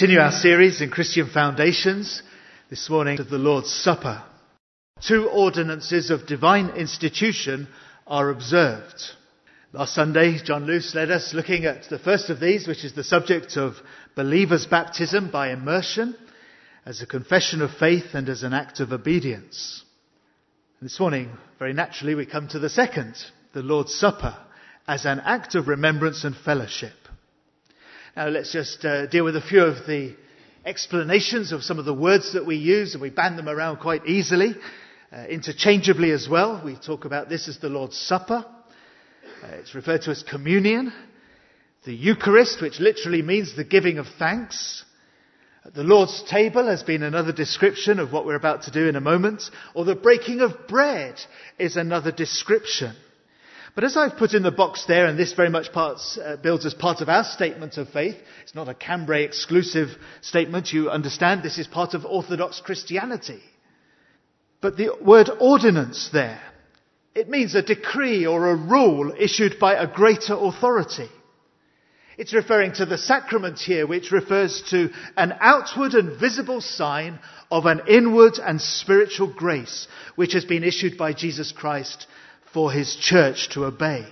Continue our series in Christian Foundations, this morning of the Lord's Supper. Two ordinances of divine institution are observed. Last Sunday, John Luce led us looking at the first of these, which is the subject of believers' baptism by immersion, as a confession of faith and as an act of obedience. And this morning, very naturally, we come to the second, the Lord's Supper, as an act of remembrance and fellowship. Now let's just deal with a few of the explanations of some of the words that we use, and we band them around quite easily, interchangeably as well. We talk about this as the Lord's Supper. It's referred to as communion, the Eucharist, which literally means the giving of thanks. The Lord's table has been another description of what we're about to do in a moment, or the breaking of bread is another description. But as I've put in the box there, and this very much builds as part of our statement of faith, it's not a Cambrai exclusive statement, you understand, this is part of Orthodox Christianity. But the word ordinance there, it means a decree or a rule issued by a greater authority. It's referring to the sacrament here, which refers to an outward and visible sign of an inward and spiritual grace, which has been issued by Jesus Christ for his church to obey.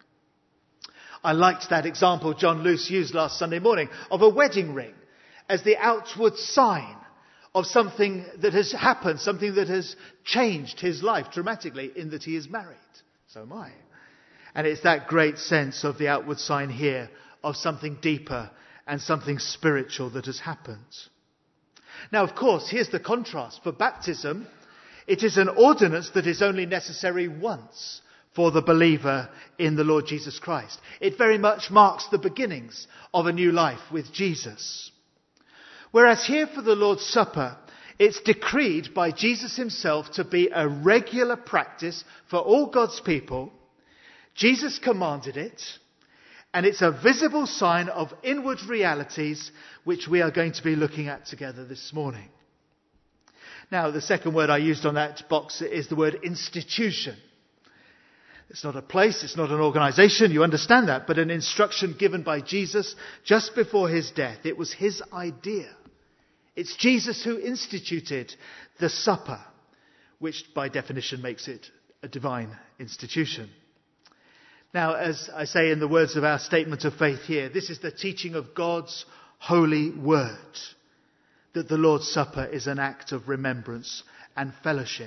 I liked that example John Luce used last Sunday morning of a wedding ring as the outward sign of something that has happened, something that has changed his life dramatically in that he is married. So am I. And it's that great sense of the outward sign here of something deeper and something spiritual that has happened. Now, of course, here's the contrast. For baptism, it is an ordinance that is only necessary once for the believer in the Lord Jesus Christ. It very much marks the beginnings of a new life with Jesus. Whereas here for the Lord's Supper, it's decreed by Jesus himself to be a regular practice for all God's people. Jesus commanded it, and it's a visible sign of inward realities which we are going to be looking at together this morning. Now, the second word I used on that box is the word institution. It's not a place, it's not an organization, you understand that, but an instruction given by Jesus just before his death. It was his idea. It's Jesus who instituted the supper, which by definition makes it a divine institution. Now, as I say in the words of our statement of faith here, this is the teaching of God's holy word, that the Lord's Supper is an act of remembrance and fellowship.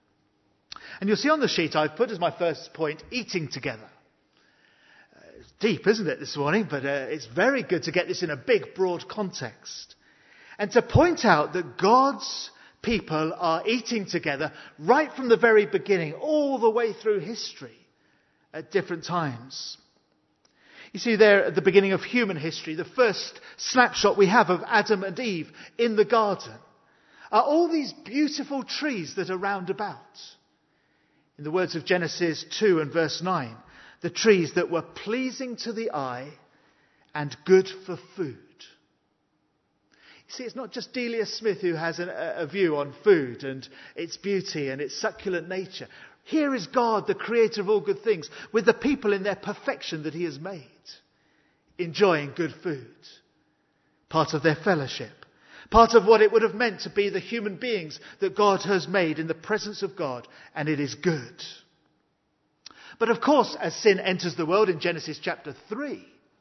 And you'll see on the sheet I've put as my first point, eating together. It's deep, isn't it, this morning? But it's very good to get this in a big, broad context. And to point out that God's people are eating together right from the very beginning, all the way through history, at different times. You see there at the beginning of human history, the first snapshot we have of Adam and Eve in the garden are all these beautiful trees that are round about. In the words of Genesis 2 and verse 9, the trees that were pleasing to the eye and good for food. You see, it's not just Delia Smith who has a view on food and its beauty and its succulent nature. Here is God, the creator of all good things, with the people in their perfection that he has made, enjoying good food. Part of their fellowship. Part of what it would have meant to be the human beings that God has made in the presence of God, and it is good. But of course, as sin enters the world in Genesis chapter 3,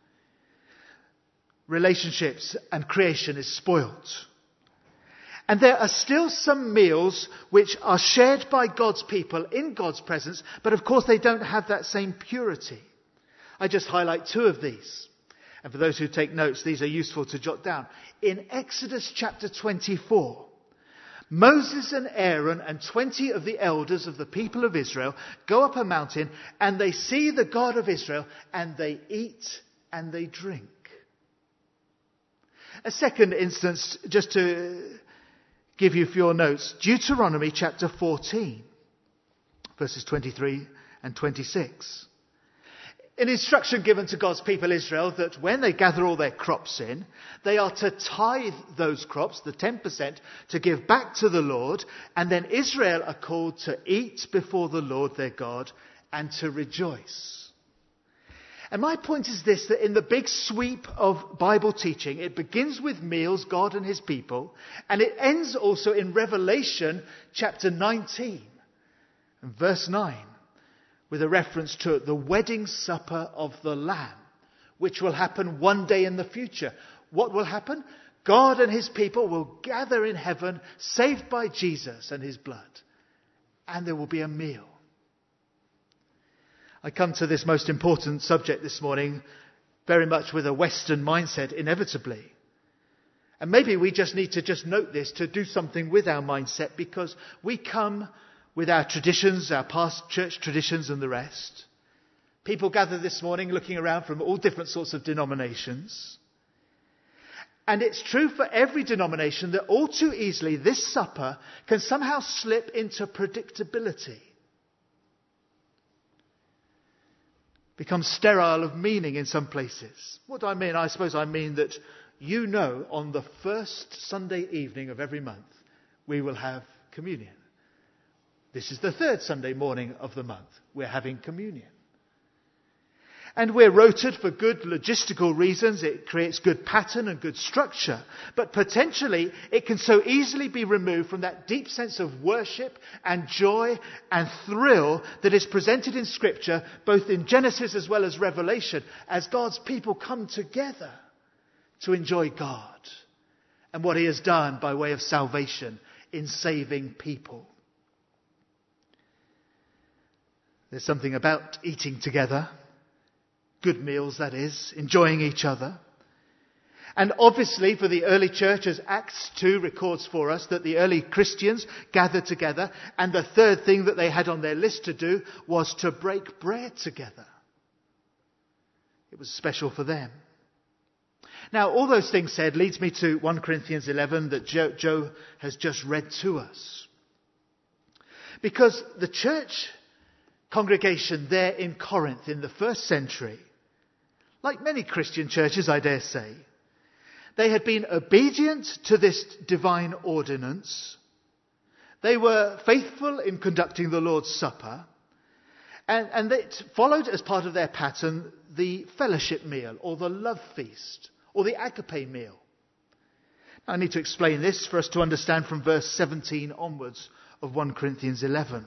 relationships and creation is spoilt. And there are still some meals which are shared by God's people in God's presence, but of course they don't have that same purity. I just highlight two of these. And for those who take notes, these are useful to jot down. In Exodus chapter 24, Moses and Aaron and 20 of the elders of the people of Israel go up a mountain and they see the God of Israel and they eat and they drink. A second instance, just to give you for your notes, Deuteronomy chapter 14, verses 23 and 26. An instruction given to God's people Israel that when they gather all their crops in, they are to tithe those crops, the 10%, to give back to the Lord, and then Israel are called to eat before the Lord their God and to rejoice. And my point is this, that in the big sweep of Bible teaching, it begins with meals, God and his people, and it ends also in Revelation chapter 19 and verse 9, with a reference to the wedding supper of the Lamb, which will happen one day in the future. What will happen? God and his people will gather in heaven, saved by Jesus and his blood, and there will be a meal. I come to this most important subject this morning very much with a Western mindset, inevitably. And maybe we just need to just note this to do something with our mindset, because we come with our traditions, our past church traditions and the rest. People gather this morning looking around from all different sorts of denominations. And it's true for every denomination that all too easily this supper can somehow slip into predictability. Become sterile of meaning in some places. What do I mean? I suppose I mean that on the first Sunday evening of every month, we will have communion. This is the third Sunday morning of the month. We're having communion. And we're rotated for good logistical reasons. It creates good pattern and good structure. But potentially, it can so easily be removed from that deep sense of worship and joy and thrill that is presented in Scripture, both in Genesis as well as Revelation, as God's people come together to enjoy God and what he has done by way of salvation in saving people. There's something about eating together. Good meals, that is, enjoying each other. And obviously for the early church, as Acts 2 records for us, that the early Christians gathered together, and the third thing that they had on their list to do was to break bread together. It was special for them. Now, all those things said leads me to 1 Corinthians 11 that Joe has just read to us. Because the church congregation there in Corinth in the first century, like many Christian churches, I dare say, they had been obedient to this divine ordinance. They were faithful in conducting the Lord's Supper. And it followed as part of their pattern the fellowship meal or the love feast or the agape meal. Now, I need to explain this for us to understand from verse 17 onwards of 1 Corinthians 11.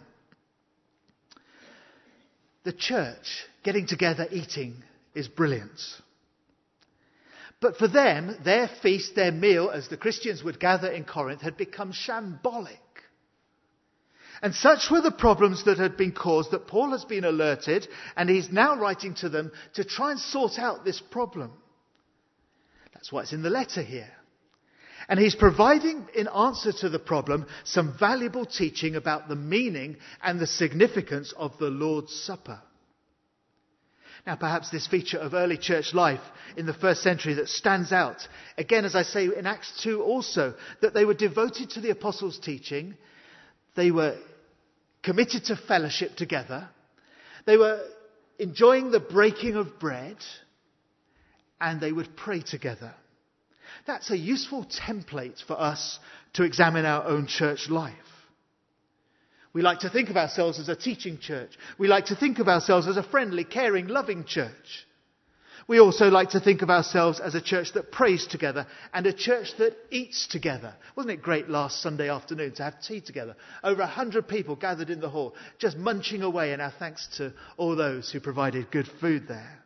The church getting together, eating, is brilliant. But for them, their feast, their meal, as the Christians would gather in Corinth, had become shambolic. And such were the problems that had been caused that Paul has been alerted, and he's now writing to them to try and sort out this problem. That's why it's in the letter here. And he's providing, in answer to the problem, some valuable teaching about the meaning and the significance of the Lord's Supper. Now, perhaps this feature of early church life in the first century that stands out, again, as I say in Acts 2 also, that they were devoted to the apostles' teaching. They were committed to fellowship together. They were enjoying the breaking of bread, and they would pray together. That's a useful template for us to examine our own church life. We like to think of ourselves as a teaching church. We like to think of ourselves as a friendly, caring, loving church. We also like to think of ourselves as a church that prays together and a church that eats together. Wasn't it great last Sunday afternoon to have tea together? Over 100 people gathered in the hall, just munching away, and our thanks to all those who provided good food there.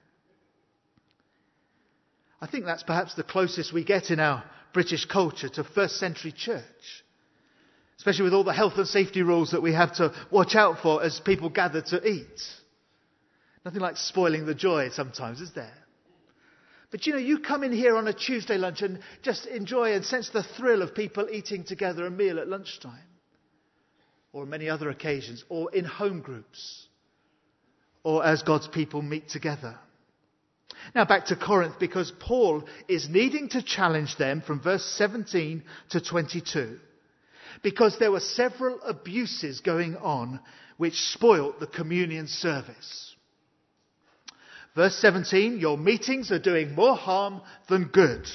I think that's perhaps the closest we get in our British culture to first century church. Especially with all the health and safety rules that we have to watch out for as people gather to eat. Nothing like spoiling the joy sometimes, is there? But you come in here on a Tuesday lunch and just enjoy and sense the thrill of people eating together a meal at lunchtime. Or on many other occasions. Or in home groups. Or as God's people meet together. Now back to Corinth, because Paul is needing to challenge them from verse 17 to 22. Because there were several abuses going on which spoilt the communion service. Verse 17, your meetings are doing more harm than good.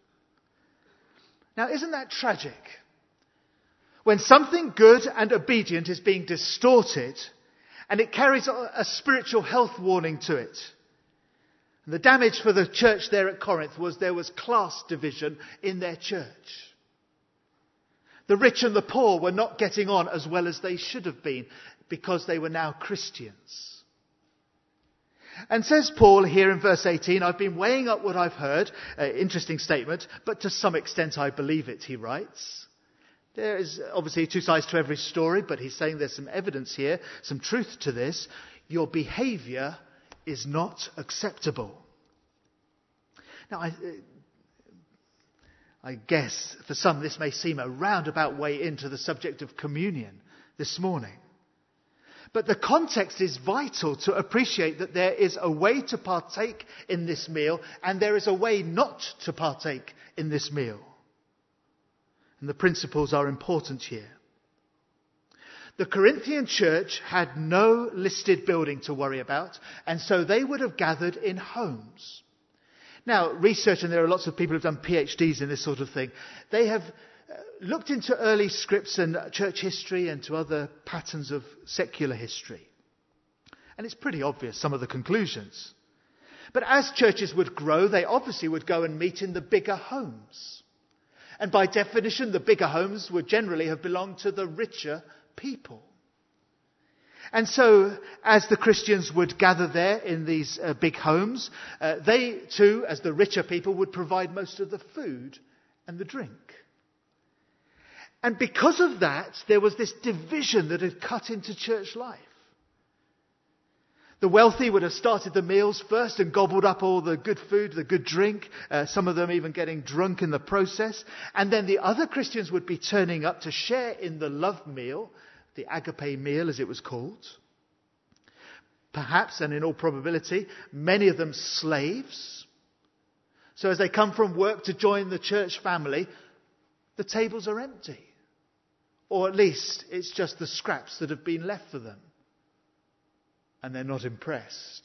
Now, isn't that tragic? When something good and obedient is being distorted, and it carries a spiritual health warning to it, And the damage for the church there at Corinth was there was class division in their church. The rich and the poor were not getting on as well as they should have been because they were now Christians. And says Paul here in verse 18, I've been weighing up what I've heard. Interesting statement, but to some extent I believe it, he writes. There is obviously two sides to every story, but he's saying there's some evidence here, some truth to this. Your behaviour is not acceptable. Now, I guess for some this may seem a roundabout way into the subject of communion this morning. But the context is vital to appreciate that there is a way to partake in this meal and there is a way not to partake in this meal. And the principles are important here. The Corinthian church had no listed building to worry about, and so they would have gathered in homes. Now, research, and there are lots of people who've done PhDs in this sort of thing, they have looked into early scripts and church history and to other patterns of secular history. And it's pretty obvious, some of the conclusions. But as churches would grow, they obviously would go and meet in the bigger homes. And by definition, the bigger homes would generally have belonged to the richer people. And so, as the Christians would gather there in these big homes, they too, as the richer people, would provide most of the food and the drink. And because of that, there was this division that had cut into church life. The wealthy would have started the meals first and gobbled up all the good food, the good drink, some of them even getting drunk in the process. And then the other Christians would be turning up to share in the love meal, the agape meal as it was called. Perhaps, and in all probability, many of them slaves. So as they come from work to join the church family, the tables are empty. Or at least it's just the scraps that have been left for them. And they're not impressed.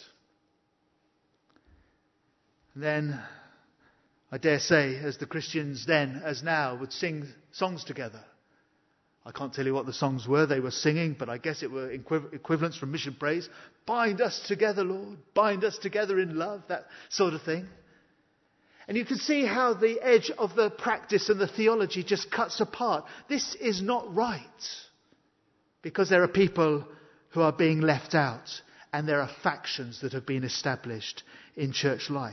And then, I dare say, as the Christians then, as now, would sing songs together. I can't tell you what the songs were they were singing, but I guess it were equivalents from Mission Praise. Bind us together, Lord. Bind us together in love. That sort of thing. And you can see how the edge of the practice and the theology just cuts apart. This is not right. Because there are people who are being left out. And there are factions that have been established in church life.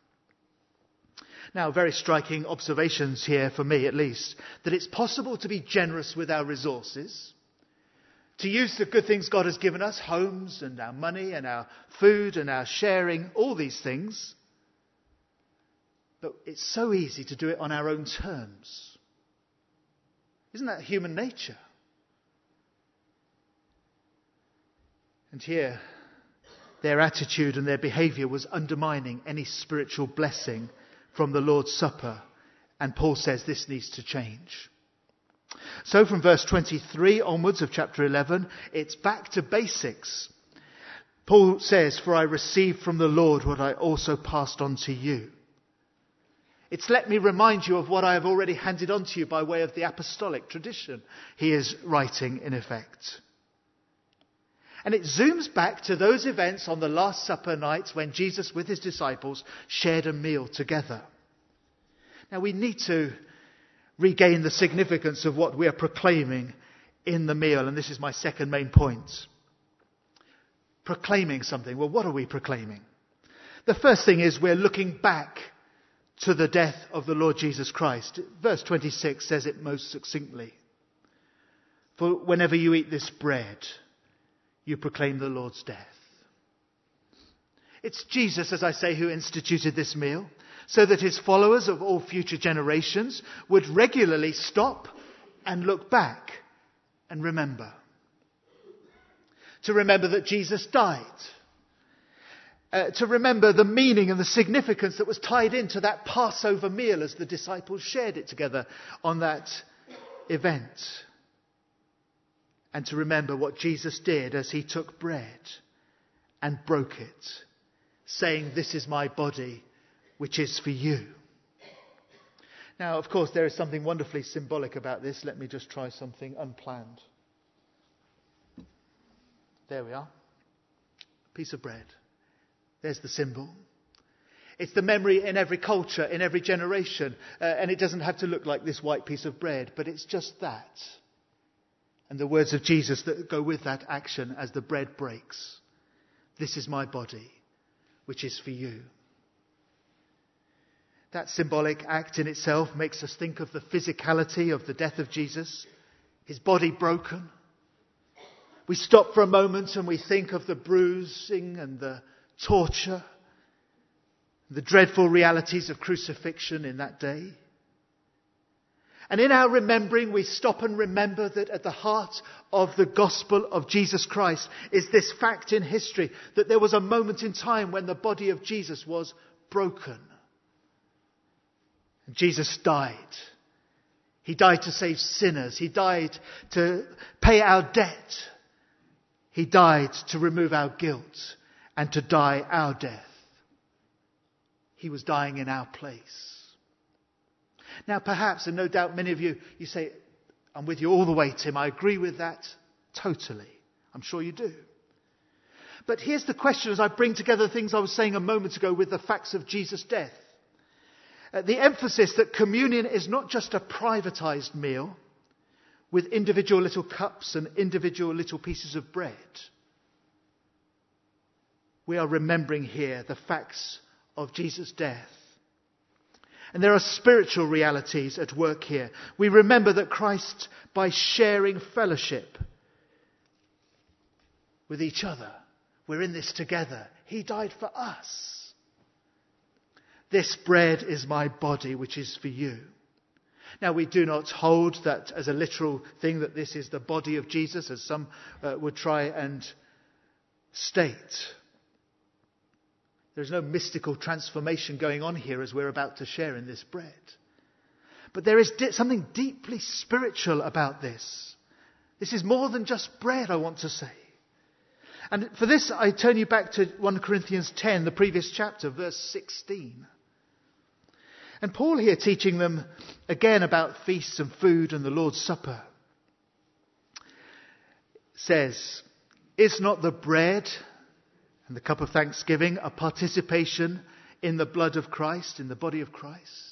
Now, very striking observations here, for me at least, that it's possible to be generous with our resources, to use the good things God has given us, homes and our money and our food and our sharing, all these things. But it's so easy to do it on our own terms. Isn't that human nature? And here, their attitude and their behaviour was undermining any spiritual blessing from the Lord's Supper. And Paul says this needs to change. So from verse 23 onwards of chapter 11, it's back to basics. Paul says, "For I received from the Lord what I also passed on to you." It's let me remind you of what I have already handed on to you by way of the apostolic tradition, he is writing in effect. And it zooms back to those events on the Last Supper night when Jesus with his disciples shared a meal together. Now we need to regain the significance of what we are proclaiming in the meal. And this is my second main point. Proclaiming something. Well, what are we proclaiming? The first thing is we're looking back to the death of the Lord Jesus Christ. Verse 26 says it most succinctly. For whenever you eat this bread, you proclaim the Lord's death. It's Jesus, as I say, who instituted this meal, so that his followers of all future generations would regularly stop and look back and remember. To remember that Jesus died. To remember the meaning and the significance that was tied into that Passover meal as the disciples shared it together on that event. And to remember what Jesus did as he took bread and broke it, saying, "This is my body, which is for you." Now, of course, there is something wonderfully symbolic about this. Let me just try something unplanned. There we are. A piece of bread. There's the symbol. It's the memory in every culture, in every generation. And it doesn't have to look like this white piece of bread, but it's just that. And the words of Jesus that go with that action as the bread breaks. This is my body, which is for you. That symbolic act in itself makes us think of the physicality of the death of Jesus, his body broken. We stop for a moment and we think of the bruising and the torture, the dreadful realities of crucifixion in that day. And in our remembering, we stop and remember that at the heart of the gospel of Jesus Christ is this fact in history that there was a moment in time when the body of Jesus was broken. And Jesus died. He died to save sinners. He died to pay our debt. He died to remove our guilt and to die our death. He was dying in our place. Now perhaps, and no doubt many of you say, I'm with you all the way, Tim. I agree with that totally. I'm sure you do. But here's the question as I bring together things I was saying a moment ago with the facts of Jesus' death. The emphasis that communion is not just a privatized meal with individual little cups and individual little pieces of bread. We are remembering here the facts of Jesus' death. And there are spiritual realities at work here. We remember that Christ, by sharing fellowship with each other, we're in this together. He died for us. This bread is my body, which is for you. Now, we do not hold that as a literal thing that this is the body of Jesus, as some would try and state. There's no mystical transformation going on here as we're about to share in this bread. But there is something deeply spiritual about this. This is more than just bread, I want to say. And for this, I turn you back to 1 Corinthians 10, the previous chapter, verse 16. And Paul here teaching them again about feasts and food and the Lord's Supper says, is not the bread and the cup of thanksgiving a participation in the blood of Christ, in the body of Christ?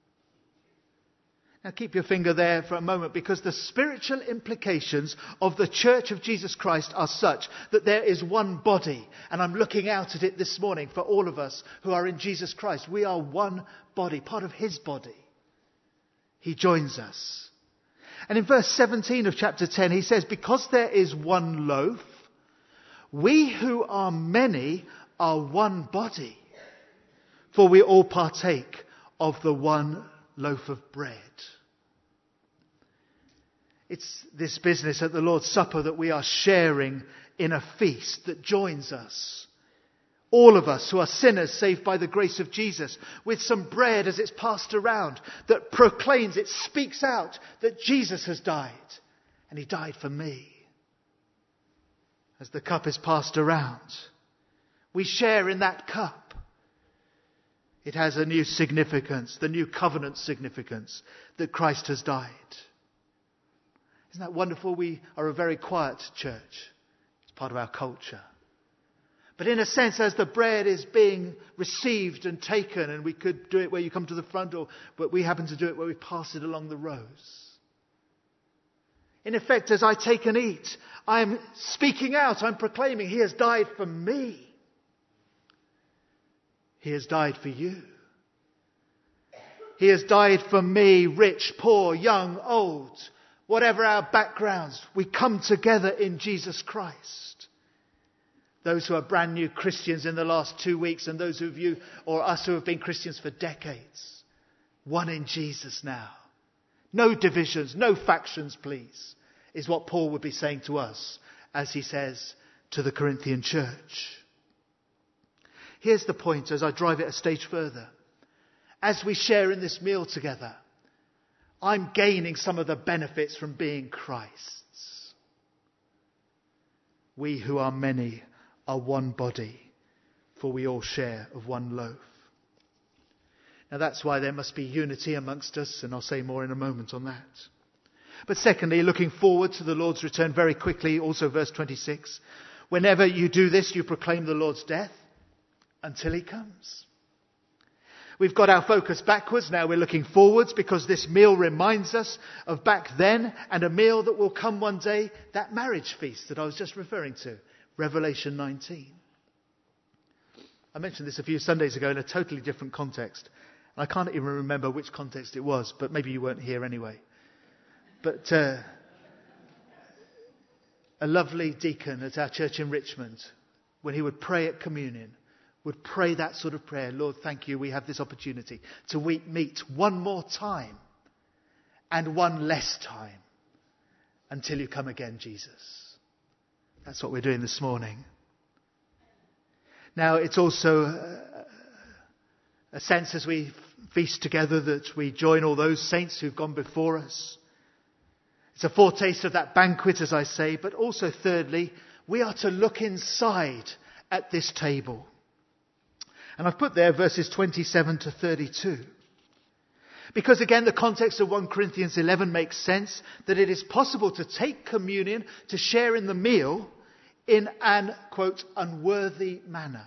Now keep your finger there for a moment, because the spiritual implications of the Church of Jesus Christ are such that there is one body. And I'm looking out at it this morning for all of us who are in Jesus Christ. We are one body, part of his body. He joins us. And in verse 17 of chapter 10, he says, because there is one loaf, we who are many are one body, for we all partake of the one loaf of bread. It's this business at the Lord's Supper that we are sharing in a feast that joins us. All of us who are sinners saved by the grace of Jesus, with some bread as it's passed around that proclaims, it speaks out that Jesus has died, and he died for me. As the cup is passed around, we share in that cup. It has a new significance, the new covenant significance that Christ has died. Isn't that wonderful? We are a very quiet church. It's part of our culture. But in a sense, as the bread is being received and taken, and we could do it where you come to the front door, but we happen to do it where we pass it along the rows. In effect, as I take and eat, I am speaking out, I'm proclaiming, he has died for me. He has died for you. He has died for me, rich, poor, young, old, whatever our backgrounds. We come together in Jesus Christ. Those who are brand new Christians in the last 2 weeks, and those of you or us who have been Christians for decades. One in Jesus now. No divisions, no factions, please, is what Paul would be saying to us as he says to the Corinthian church. Here's the point as I drive it a stage further. As we share in this meal together, I'm gaining some of the benefits from being Christ's. We who are many are one body, for we all share of one loaf. Now that's why there must be unity amongst us, and I'll say more in a moment on that. But secondly, looking forward to the Lord's return very quickly, also verse 26. Whenever you do this, you proclaim the Lord's death until he comes. We've got our focus backwards, now we're looking forwards, because this meal reminds us of back then and a meal that will come one day, that marriage feast that I was just referring to, Revelation 19. I mentioned this a few Sundays ago in a totally different context. I can't even remember which context it was, but maybe you weren't here anyway. But a lovely deacon at our church in Richmond, when he would pray at communion, would pray that sort of prayer. Lord, thank you, we have this opportunity to meet one more time and one less time until you come again, Jesus. That's what we're doing this morning. Now, it's also a sense as we feast together that we join all those saints who've gone before us. It's a foretaste of that banquet, as I say, but also thirdly, we are to look inside at this table. And I've put there verses 27 to 32. Because again, the context of 1 Corinthians 11 makes sense that it is possible to take communion, to share in the meal in an, quote, unworthy manner.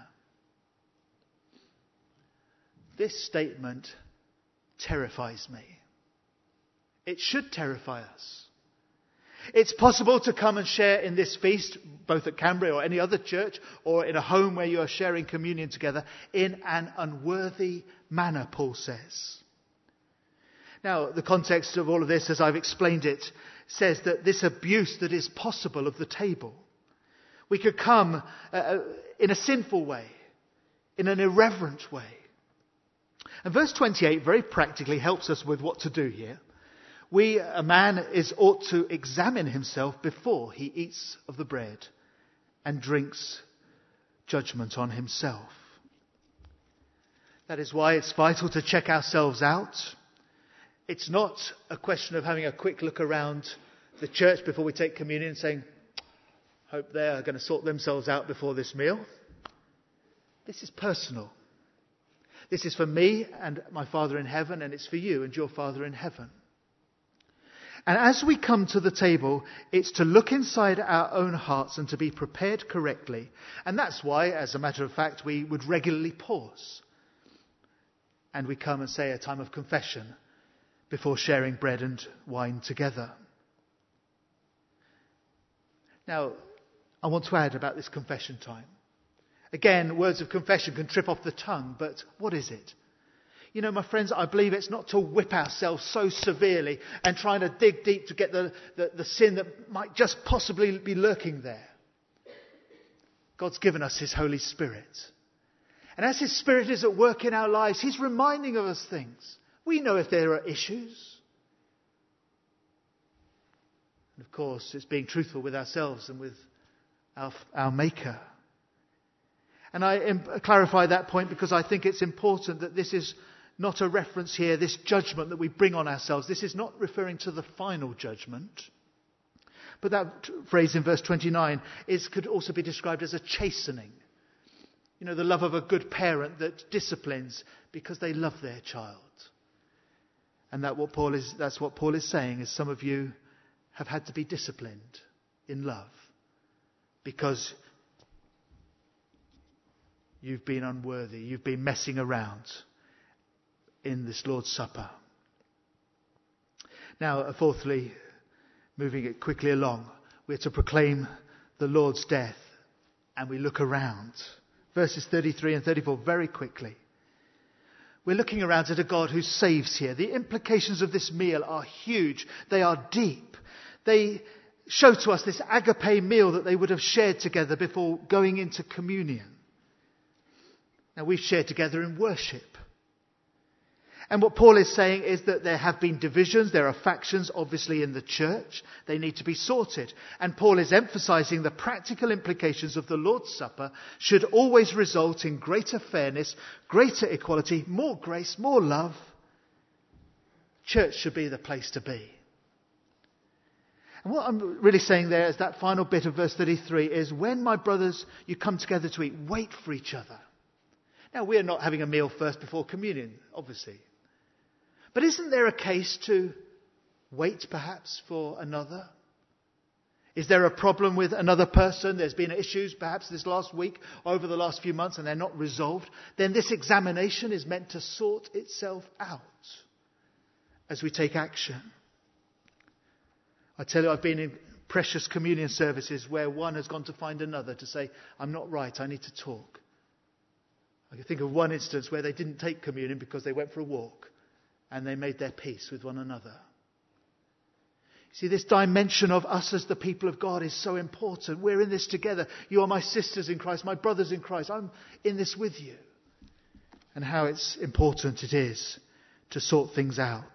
This statement terrifies me. It should terrify us. It's possible to come and share in this feast, both at Cambrai or any other church, or in a home where you are sharing communion together, in an unworthy manner, Paul says. Now, the context of all of this, as I've explained it, says that this abuse that is possible of the table. We could come in a sinful way, in an irreverent way. And verse 28 very practically helps us with what to do here. A man ought to examine himself before he eats of the bread and drinks judgment on himself. That is why it's vital to check ourselves out. It's not a question of having a quick look around the church before we take communion and saying, hope they are going to sort themselves out before this meal. This is personal. This is for me and my Father in heaven, and it's for you and your Father in heaven. And as we come to the table, it's to look inside our own hearts and to be prepared correctly. And that's why, as a matter of fact, we would regularly pause. And we come and say a time of confession before sharing bread and wine together. Now, I want to add about this confession time. Again, words of confession can trip off the tongue, but what is it? You know, my friends, I believe it's not to whip ourselves so severely and trying to dig deep to get the sin that might just possibly be lurking there. God's given us His Holy Spirit. And as His Spirit is at work in our lives, He's reminding of us things. We know if there are issues. And of course, it's being truthful with ourselves and with our Maker. And I clarify that point because I think it's important that this is not a reference here, this judgment that we bring on ourselves. This is not referring to the final judgment. But that phrase in verse 29 could also be described as a chastening. You know, the love of a good parent that disciplines because they love their child. And that's what Paul is saying, is some of you have had to be disciplined in love because you've been unworthy, you've been messing around in this Lord's Supper. Now, fourthly, moving it quickly along, we're to proclaim the Lord's death, and we look around. Verses 33 and 34, very quickly. We're looking around at a God who saves here. The implications of this meal are huge. They are deep. They show to us this agape meal that they would have shared together before going into communion. Now, we've shared together in worship. And what Paul is saying is that there have been divisions, there are factions obviously in the church, they need to be sorted. And Paul is emphasizing the practical implications of the Lord's Supper should always result in greater fairness, greater equality, more grace, more love. Church should be the place to be. And what I'm really saying there is that final bit of verse 33 is, when, my brothers, you come together to eat, wait for each other. Now, we're not having a meal first before communion, obviously. But isn't there a case to wait perhaps for another? Is there a problem with another person? There's been issues perhaps this last week, over the last few months, and they're not resolved. Then this examination is meant to sort itself out as we take action. I tell you, I've been in precious communion services where one has gone to find another to say, I'm not right, I need to talk. I can think of one instance where they didn't take communion because they went for a walk and they made their peace with one another. See, this dimension of us as the people of God is so important. We're in this together. You are my sisters in Christ, my brothers in Christ. I'm in this with you. And how it's important it is to sort things out.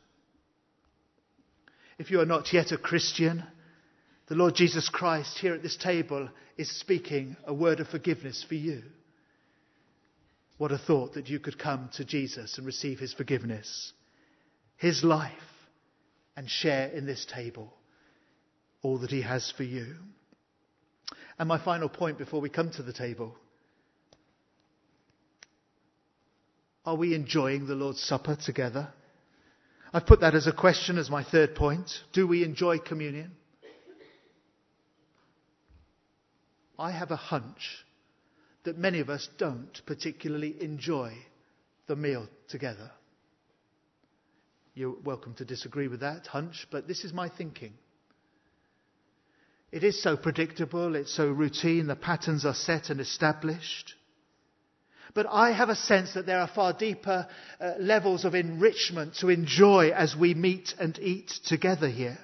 If you are not yet a Christian, the Lord Jesus Christ here at this table is speaking a word of forgiveness for you. What a thought that you could come to Jesus and receive his forgiveness, his life, and share in this table all that he has for you. And my final point before we come to the table. Are we enjoying the Lord's Supper together? I've put that as a question as my third point. Do we enjoy communion? I have a hunch that many of us don't particularly enjoy the meal together. You're welcome to disagree with that hunch, but this is my thinking. It is so predictable, it's so routine, the patterns are set and established. But I have a sense that there are far deeper levels of enrichment to enjoy as we meet and eat together here.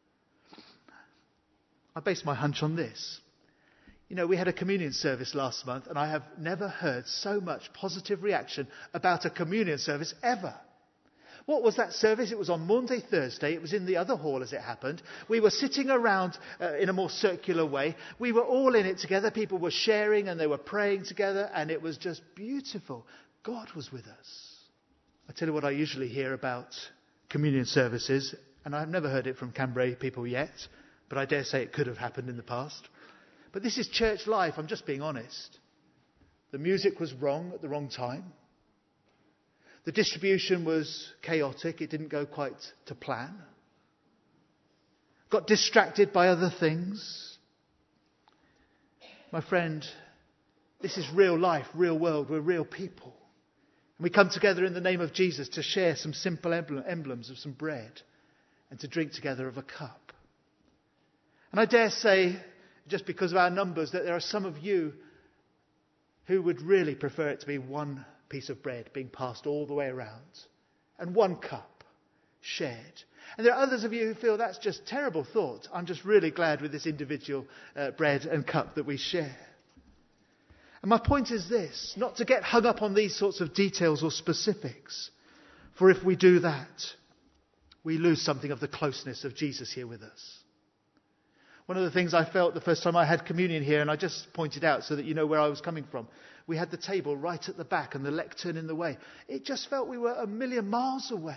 I base my hunch on this. You know, we had a communion service last month, and I have never heard so much positive reaction about a communion service ever. What was that service? It was on Maundy Thursday. It was in the other hall as it happened. We were sitting around in a more circular way. We were all in it together. People were sharing and they were praying together, and it was just beautiful. God was with us. I tell you what I usually hear about communion services, and I've never heard it from Cambrai people yet, but I dare say it could have happened in the past. But this is church life, I'm just being honest. The music was wrong at the wrong time. The distribution was chaotic, it didn't go quite to plan. Got distracted by other things. My friend, this is real life, real world, we're real people. And we come together in the name of Jesus to share some simple emblems of some bread and to drink together of a cup. And I dare say, just because of our numbers, that there are some of you who would really prefer it to be one piece of bread being passed all the way around and one cup shared. And there are others of you who feel that's just terrible thought. I'm just really glad with this individual bread and cup that we share. And my point is this, not to get hung up on these sorts of details or specifics. For if we do that, we lose something of the closeness of Jesus here with us. One of the things I felt the first time I had communion here, and I just pointed out so that you know where I was coming from, we had the table right at the back and the lectern in the way. It just felt we were a million miles away.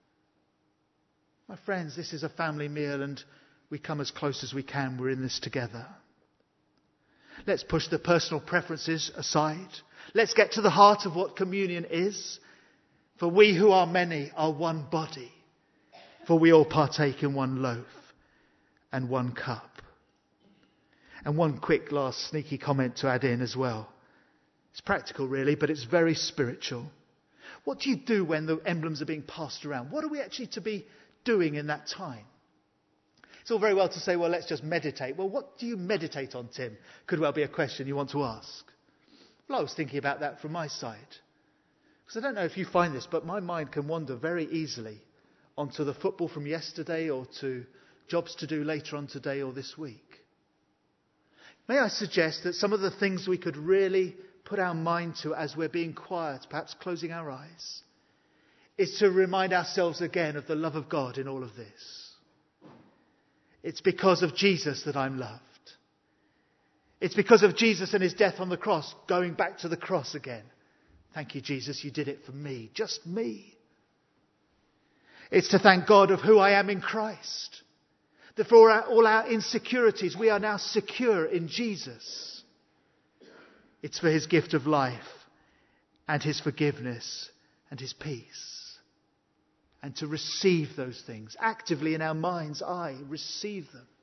My friends, this is a family meal and we come as close as we can. We're in this together. Let's push the personal preferences aside. Let's get to the heart of what communion is. For we who are many are one body. For we all partake in one loaf and one cup. And one quick last sneaky comment to add in as well. It's practical really, but it's very spiritual. What do you do when the emblems are being passed around? What are we actually to be doing in that time? It's all very well to say, well, let's just meditate. Well, what do you meditate on, Tim? Could well be a question you want to ask. Well, I was thinking about that from my side. Because I don't know if you find this, but my mind can wander very easily onto the football from yesterday or to jobs to do later on today or this week. May I suggest that some of the things we could really put our mind to as we're being quiet, perhaps closing our eyes, is to remind ourselves again of the love of God in all of this. It's because of Jesus that I'm loved. It's because of Jesus and his death on the cross, going back to the cross again. Thank you, Jesus, you did it for me, just me. It's to thank God of who I am in Christ. That for all our insecurities, we are now secure in Jesus. It's for his gift of life and his forgiveness and his peace. And to receive those things actively in our mind's eye, receive them.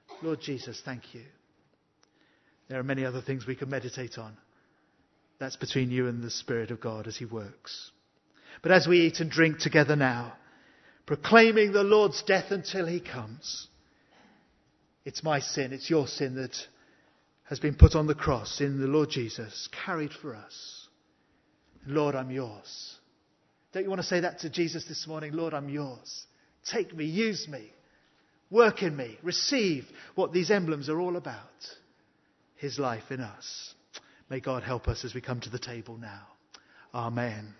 Lord Jesus, thank you. There are many other things we can meditate on. That's between you and the Spirit of God as he works. But as we eat and drink together now, proclaiming the Lord's death until he comes, it's my sin, it's your sin that has been put on the cross in the Lord Jesus, carried for us. Lord, I'm yours. Don't you want to say that to Jesus this morning? Lord, I'm yours. Take me, use me, work in me, receive what these emblems are all about. His life in us. May God help us as we come to the table now. Amen.